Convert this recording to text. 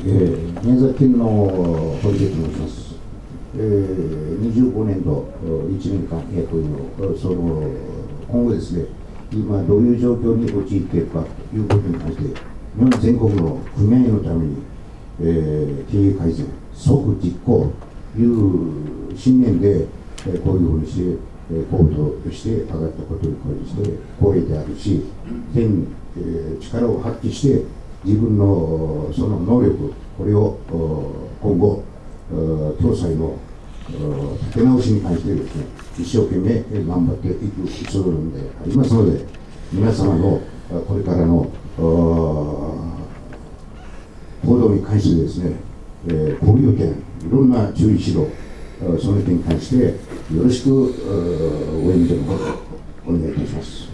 宮崎県の小池と申します。25年度1年間役員を、今後ですね、今どういう状況に陥っているかということに関して、日本全国の組合のために、経営改善、即実行という信念で、こういうふうにして、行動として上がったことに関して光栄であるし、全力を発揮して自分のその能力、これを今後、共済の立て直しに関してですね、一生懸命頑張っていくつもりでありますので、皆様のこれからの行動に関してですね、こういう点、いろんな注意しろ、その点に関してよろしく応援のほどお願いいたします。